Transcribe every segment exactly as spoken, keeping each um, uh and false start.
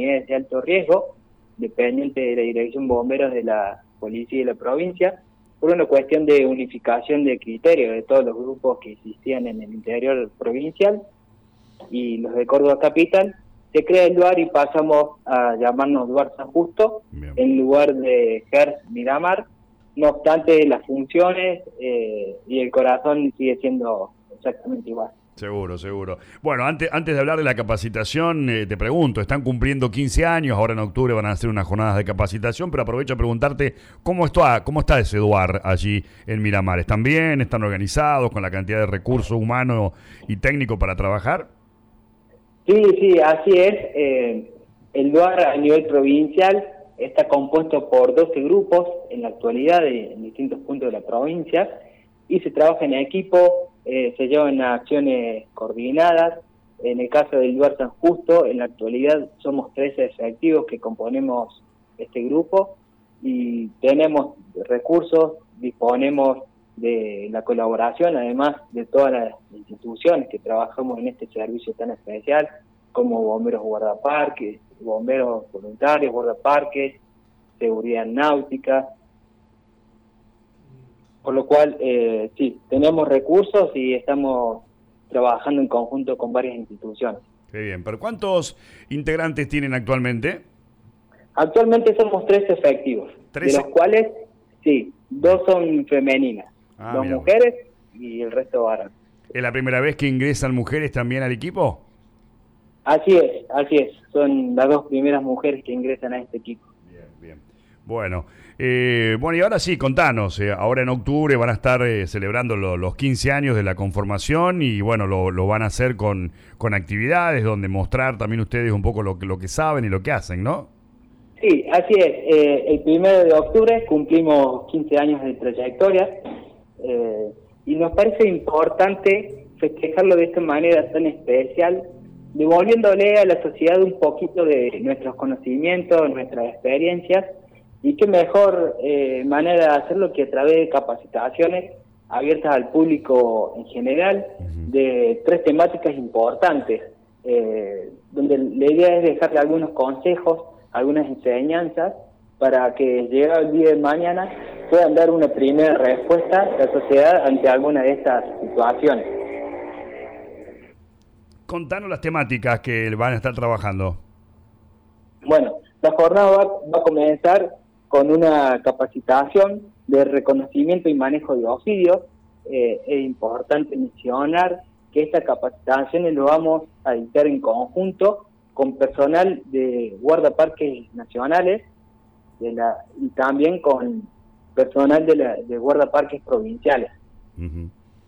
unidades de alto riesgo, dependiente de la Dirección Bomberos de la Policía de la provincia, por una cuestión de unificación de criterios de todos los grupos que existían en el interior provincial y los de Córdoba Capital. Se crea el DUAR y pasamos a llamarnos DUAR San Justo, Bien. en lugar de G E R S Miramar. No obstante, las funciones eh, y el corazón sigue siendo exactamente igual. Seguro, seguro. Bueno, antes, antes de hablar de la capacitación, eh, te pregunto, están cumpliendo quince años, ahora en octubre van a hacer unas jornadas de capacitación, pero aprovecho a preguntarte, ¿cómo está, cómo está ese DUAR allí en Miramar? ¿Están bien? ¿Están organizados con la cantidad de recursos humanos y técnicos para trabajar? Sí, sí, así es. Eh, el DUAR a nivel provincial está compuesto por doce grupos en la actualidad de, en distintos puntos de la provincia y se trabaja en equipo, eh, se llevan acciones coordinadas. En el caso del DUAR San Justo, en la actualidad somos trece efectivos que componemos este grupo y tenemos recursos, disponemos de la colaboración, además de todas las instituciones que trabajamos en este servicio tan especial, como bomberos guardaparques, bomberos voluntarios, guardaparques, seguridad náutica, por lo cual, eh, sí, tenemos recursos y estamos trabajando en conjunto con varias instituciones. Qué bien, pero ¿cuántos integrantes tienen actualmente? Actualmente somos tres efectivos, ¿trece? De los cuales, sí, dos son femeninas. Ah, dos mujeres y el resto varones. ¿Es la primera vez que ingresan mujeres también al equipo? Así es, así es. Son las dos primeras mujeres que ingresan a este equipo. Bien, bien. Bueno, eh, bueno y ahora sí, contanos. Eh, ahora en octubre van a estar eh, celebrando lo, los quince años de la conformación y bueno, lo, lo van a hacer con, con actividades donde mostrar también ustedes un poco lo, lo que saben y lo que hacen, ¿no? Sí, así es. Eh, el primero de octubre cumplimos quince años de trayectoria. Eh, y nos parece importante festejarlo de esta manera tan especial, devolviéndole a la sociedad un poquito de nuestros conocimientos, nuestras experiencias, y qué mejor eh, manera de hacerlo que a través de capacitaciones abiertas al público en general, de tres temáticas importantes, eh, donde la idea es dejarle algunos consejos, algunas enseñanzas, para que llegado el día de mañana puedan dar una primera respuesta a la sociedad ante alguna de estas situaciones. Contanos las temáticas que van a estar trabajando. Bueno, la jornada va, va a comenzar con una capacitación de reconocimiento y manejo de ofidios. Eh, es importante mencionar que estas capacitaciones lo vamos a dictar en conjunto con personal de guardaparques nacionales, de la, y también con personal de, la, de guardaparques provinciales. Uh-huh.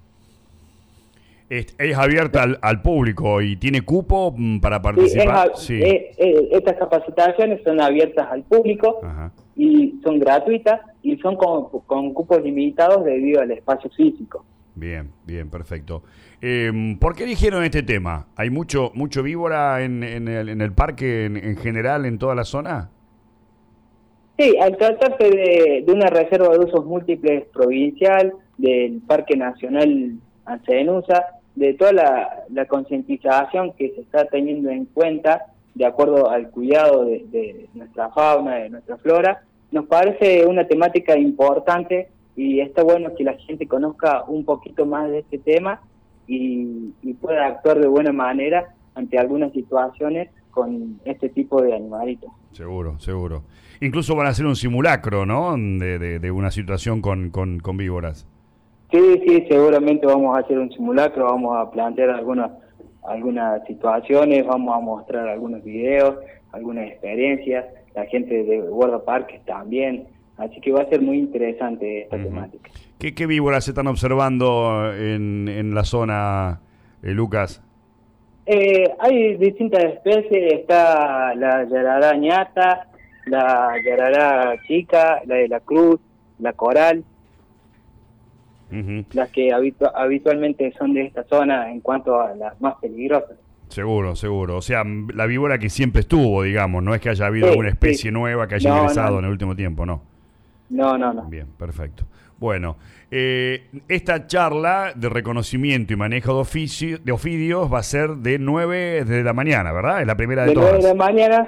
Es, es abierta al, al público y tiene cupo para participar. Sí, es, sí. Es, es, estas capacitaciones son abiertas al público. Ajá. Y son gratuitas y son con, con cupos limitados debido al espacio físico. Bien, bien, perfecto. Eh, ¿Por qué eligieron este tema? ¿Hay mucho mucho víbora en, en, el, en el parque en, en general, en toda la zona? Sí, al tratarse de, de una reserva de usos múltiples provincial, del Parque Nacional Ancenusa, de toda la, la concientización que se está teniendo en cuenta de acuerdo al cuidado de, de nuestra fauna, de nuestra flora, nos parece una temática importante y está bueno que la gente conozca un poquito más de este tema y, y pueda actuar de buena manera ante algunas situaciones con este tipo de animalitos. Seguro, seguro. Incluso van a hacer un simulacro, ¿no?, de, de, de una situación con, con, con víboras. Sí, sí, seguramente vamos a hacer un simulacro, vamos a plantear algunas algunas situaciones, vamos a mostrar algunos videos, algunas experiencias, la gente de guardaparques también, así que va a ser muy interesante esta uh-huh. temática. ¿Qué, qué víboras se están observando en, en la zona, eh, Lucas? Eh, hay distintas especies, está la yarará ñata, la yarará chica, la de la cruz, la coral, uh-huh. las que habitu- habitualmente son de esta zona en cuanto a las más peligrosas. Seguro, seguro. O sea, la víbora que siempre estuvo, digamos, no es que haya habido sí, alguna especie sí. nueva que haya no, ingresado no. en el último tiempo, ¿no? No, no, no. Bien, perfecto. Bueno, eh, esta charla de reconocimiento y manejo de, oficio, de ofidios va a ser de nueve de la mañana, ¿verdad? Es la primera de, de todas. De nueve de la mañana y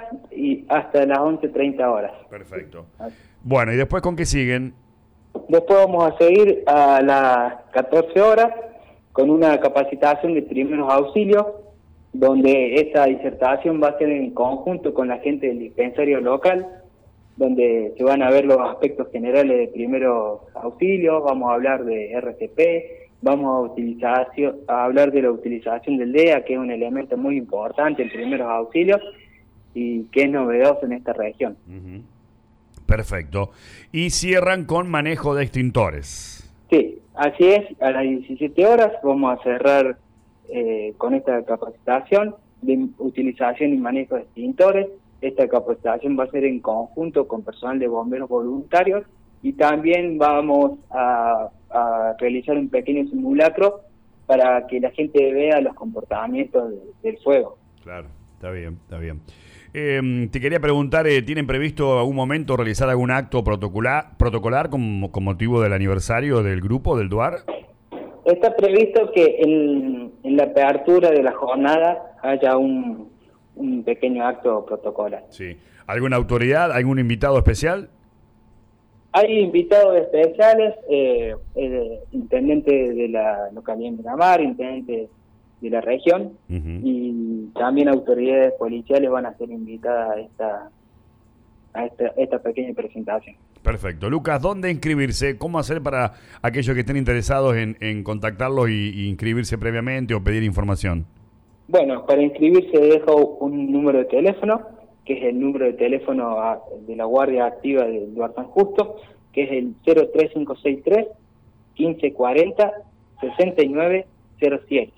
y hasta las once treinta horas. Perfecto. Bueno, ¿y después con qué siguen? Después vamos a seguir a las catorce horas con una capacitación de primeros auxilios, donde esta disertación va a ser en conjunto con la gente del dispensario local, donde se van a ver los aspectos generales de primeros auxilios, vamos a hablar de R C P, vamos a, utilizar, a hablar de la utilización del D E A, que es un elemento muy importante en primeros auxilios y que es novedoso en esta región. Uh-huh. Perfecto. Y cierran con manejo de extintores. Sí, así es. A las diecisiete horas vamos a cerrar eh, con esta capacitación de utilización y manejo de extintores. Esta capacitación va a ser en conjunto con personal de bomberos voluntarios y también vamos a, a realizar un pequeño simulacro para que la gente vea los comportamientos de, del fuego. Claro, está bien, está bien. Eh, te quería preguntar, eh, ¿tienen previsto algún momento realizar algún acto protocolar, protocolar con, con motivo del aniversario del grupo, del DUAR? Está previsto que en, en la apertura de la jornada haya un, un pequeño acto protocolar. Sí. ¿Alguna autoridad, algún invitado especial? Hay invitados especiales, eh, el intendente de la localidad de Miramar, intendente de la región, uh-huh. y también autoridades policiales van a ser invitadas a esta, a esta, esta pequeña presentación. Perfecto. Lucas, ¿dónde inscribirse? ¿Cómo hacer para aquellos que estén interesados en, en contactarlos y, y inscribirse previamente o pedir información? Bueno, para inscribirse dejo un número de teléfono, que es el número de teléfono a, de la Guardia Activa del DUAR San Justo, que es el cero tres cinco seis tres, quince cuarenta, sesenta y nueve cero siete.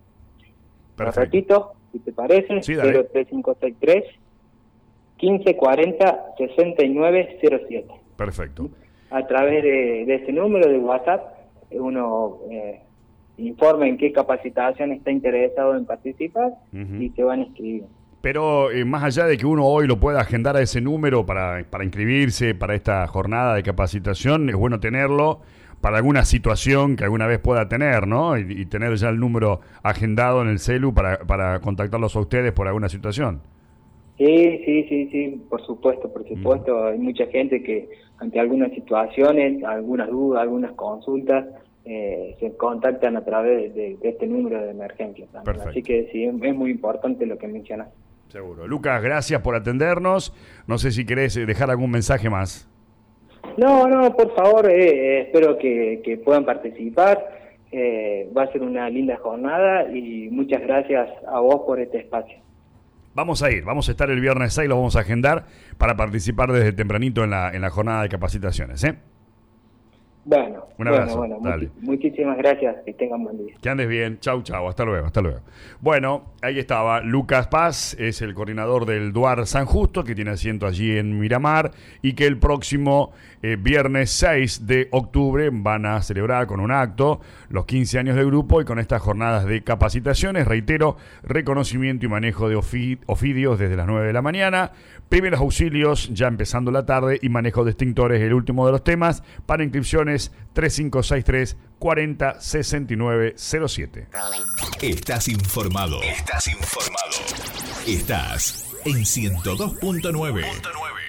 Lo repito, si te parece, sí, cero tres cinco seis tres, quince cuarenta, sesenta y nueve cero siete. Perfecto. A través de, de ese número de WhatsApp, uno eh, informa en qué capacitación está interesado en participar, uh-huh. y se van a inscribir. Pero eh, más allá de que uno hoy lo pueda agendar a ese número para, para inscribirse para esta jornada de capacitación, es bueno tenerlo para alguna situación que alguna vez pueda tener, ¿no? Y, y tener ya el número agendado en el celu para, para contactarlos a ustedes por alguna situación. Sí, sí, sí, sí, por supuesto, por supuesto. Mm. Hay mucha gente que ante algunas situaciones, algunas dudas, algunas consultas, eh, se contactan a través de, de este número de emergencia también. Perfecto. Así que sí, es muy importante lo que mencionas. Seguro. Lucas, gracias por atendernos. No sé si querés dejar algún mensaje más. No, no, por favor, eh, espero que, que puedan participar. Eh, va a ser una linda jornada y muchas gracias a vos por este espacio. Vamos a ir, vamos a estar el viernes seis, lo vamos a agendar para participar desde tempranito en la, en la jornada de capacitaciones, ¿eh? Bueno, un abrazo. Bueno, bueno, much- muchísimas gracias, que tengan buen día. Que andes bien, chau, chau, hasta luego, hasta luego. Bueno, ahí estaba Lucas Paz, es el coordinador del DUAR San Justo, que tiene asiento allí en Miramar, y que el próximo eh, viernes seis de octubre van a celebrar con un acto los quince años del grupo y con estas jornadas de capacitaciones, reitero, reconocimiento y manejo de ofi- ofidios desde las nueve de la mañana, primeros auxilios ya empezando la tarde y manejo de extintores, el último de los temas. Para inscripciones tres cinco seis tres, cuarenta, sesenta y nueve cero siete. Estás informado. Estás informado. Estás en ciento dos punto nueve.